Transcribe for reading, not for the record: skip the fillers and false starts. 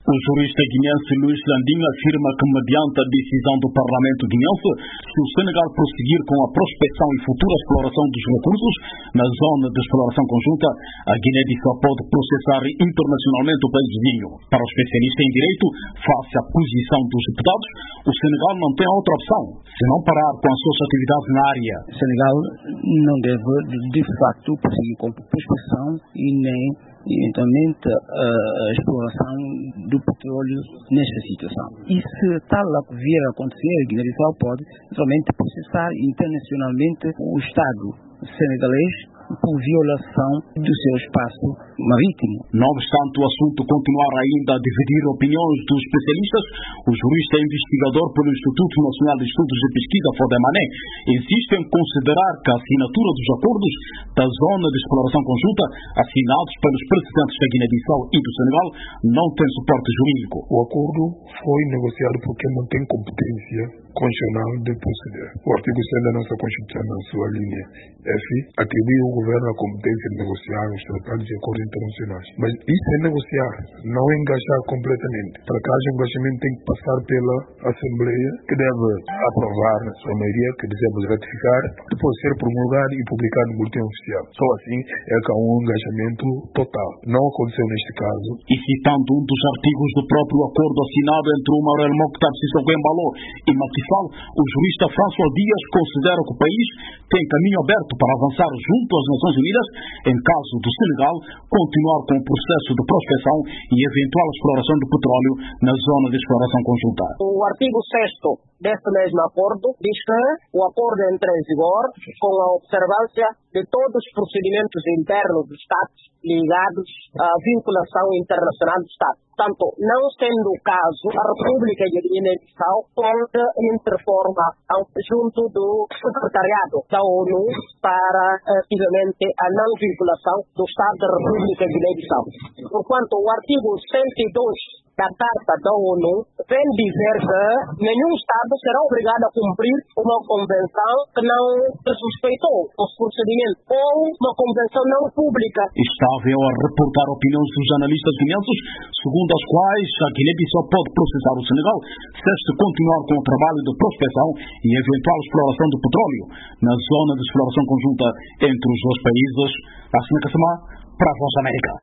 O jurista guineense Luís Landinho afirma que, mediante a decisão do Parlamento guineense, se o Senegal prosseguir com a prospecção e futura exploração dos recursos na zona de exploração conjunta, a Guiné-Bissau pode processar internacionalmente o país vizinho. Para o especialista em direito, face à posição dos deputados, o Senegal não tem outra opção, senão parar com as suas atividades na área. O Senegal não deve, de facto, prosseguir com a prospecção e nem eventualmente a exploração do petróleo nesta situação. E se tal vier a acontecer, a Guiné-Bissau pode somente processar internacionalmente o Estado senegalês por violação do seu espaço marítimo. Não obstante o assunto continuar ainda a dividir opiniões dos especialistas, o jurista e investigador pelo Instituto Nacional de Estudos de Pesquisa, Fodemané, insiste em considerar que a assinatura dos acordos da zona de exploração conjunta, assinados pelos presidentes da Guiné-Bissau e do Senegal, não tem suporte jurídico. O acordo foi negociado porque não tem competência constitucional de proceder. O artigo 100 da nossa Constituição, na sua linha F, atribui ao governo a competência de negociar os tratados e acordos internacionais. Mas isso é negociar, não é engajar completamente. Para que haja engajamento tem que passar pela Assembleia, que deve aprovar a sua maioria, que devemos ratificar, depois ser promulgado e publicado no boletim oficial. Só assim é que há um engajamento total. Não aconteceu neste caso. E citando um dos artigos do próprio acordo assinado entre o Maurel Mokhtar Sissoko Embalo e Macky Sall, o jurista François Dias considera que o país tem caminho aberto para avançar junto às Nações Unidas em caso do Senegal continuar com o processo de prospecção e eventual exploração de petróleo na zona de exploração conjunta. O artigo 6º deste mesmo acordo diz que o acordo entra em vigor com a observância de todos os procedimentos internos dos Estados ligados à vinculação internacional do Estado. Portanto, não sendo o caso, a República de Guiné-Bissau pode interpor junto do Secretariado da ONU para, efetivamente, a não vinculação do Estado da República de Guiné-Bissau. Porquanto, o artigo 102 da Carta da ONU vem dizer que nenhum Estado será obrigado a cumprir uma convenção que não respeitou os procedimentos ou uma convenção não pública. Estável a reportar opiniões dos analistas guineenses, segundo as quais a Guiné-Bissau pode processar o Senegal se este continuar com o trabalho de prospecção e eventual exploração do petróleo na zona de exploração conjunta entre os dois países. Assim que se para a Voz América.